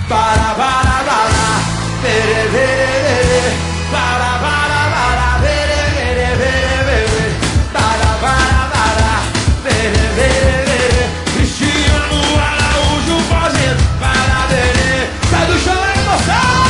para, vere, vere, para, vere, vere, vere, para, vere, vere, Cristiano Araújo fazendo, para, vere, sai do chão aí, moçada!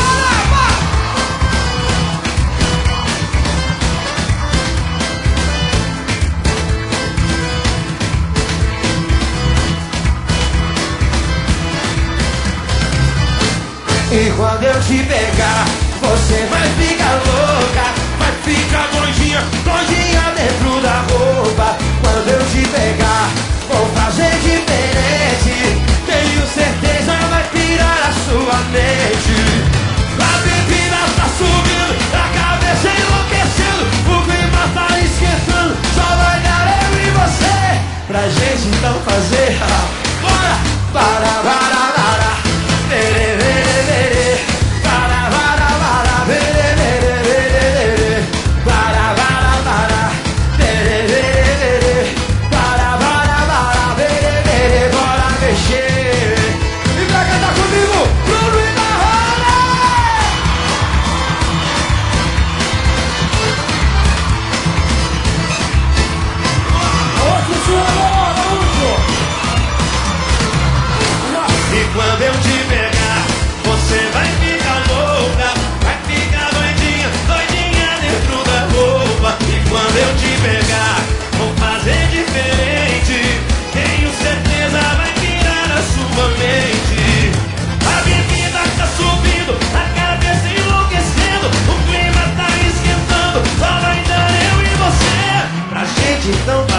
E quando eu te pegar, você vai ficar louca, vai ficar doidinha, doidinha dentro da roupa. Quando eu te pegar, vou fazer diferente, tenho certeza vai pirar a sua mente. A bebida tá subindo, a cabeça enlouquecendo, o clima tá esquentando, só vai dar eu e você pra gente então fazer. Bora, para, vere, vere, vere, para, vere, vere, vere, para, vere, vere, vere, para, vere, vere, bora mexer. E pra cantar comigo, Bruno e Marrone! E quando eu te pegar, você vai ficar louca, vai ficar doidinha, doidinha dentro da roupa. E quando eu te pegar, vou fazer diferente, tenho certeza vai virar a sua mente. A bebida tá subindo, a cabeça enlouquecendo, o clima tá esquentando, só vai dar eu e você pra gente então